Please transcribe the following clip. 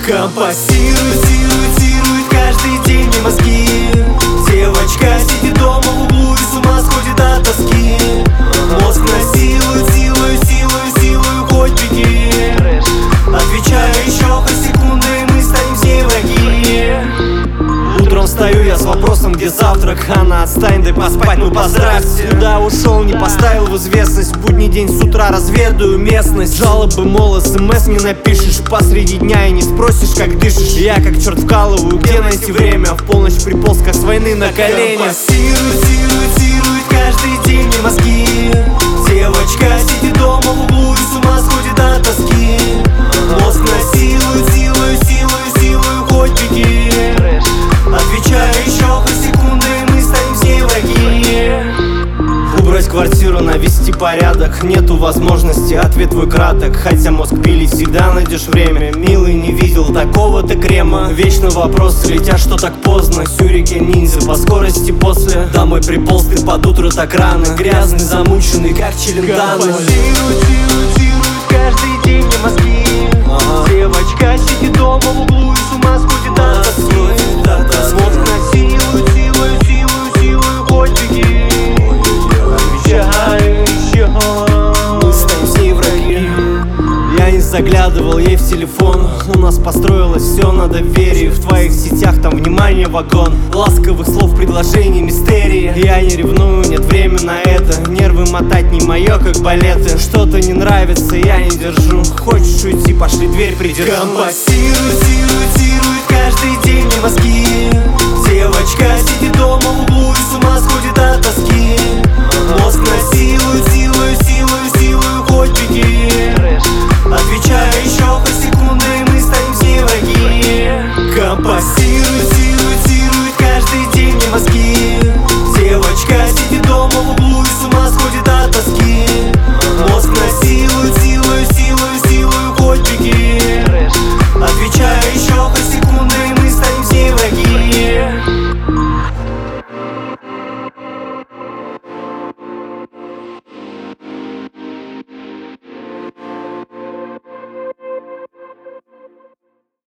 Компостирует, тирует каждый день мне мозги. Девочка сидит дома в углу и с ума сходит от тоски. Мозг насилует, силою, хоть беги. Отвечаю еще хоть секунды, и мы станем все враги. Утром встаю я с вопросом, где завтрак. Она отстань, дай поспать, ну поздравьте. Куда ушел, не поставил в известность. В будний день с утра разведаю местность. Жалобы, мол, смс не напишешь посреди дня и не спросишь, как дышишь. Я как черт вкалываю, где найти время? В полночь приполз, как с войны на коленях. Компостирует каждый день мне мозги. Девочка сидит дома в углу и с ума сходит от тоски. Мозг насилует, силою, хоть беги. Отвечаю еще хоть секунды, и мы станем все враги. Убрать квартиру, навести порядок. Нету возможности, ответ твой краток. Хотя мозг пилить всегда найдешь время. Милый, не видел такого-то крема. Вечно вопросы, летят, что так поздно. Сюрикен ниндзя по скорости после. Домой приполз ты под утро так рано. Грязный, замученный, как Челентано. Компостирует каждый день мне мозги. Девочка сидит дома в углу и с ума сходит от тоски. Мозг насилует, силою, хоть беги. Отвечаю еще, мы станем все враги. Я не заглядывал ей в телефон. У нас построилось все на доверии. В твоих сетях там внимание вагон. Ласковых слов, предложений, мистерии. Я не ревную, нет времени на это. Нервы мотать не мое, как балеты. Что-то не нравится, я не держу. Хочешь уйти, пошли, дверь придержу. Компостирует каждый день мне мозги. Девочка сидит дома в углу и с ума сходит от тоски. Мозг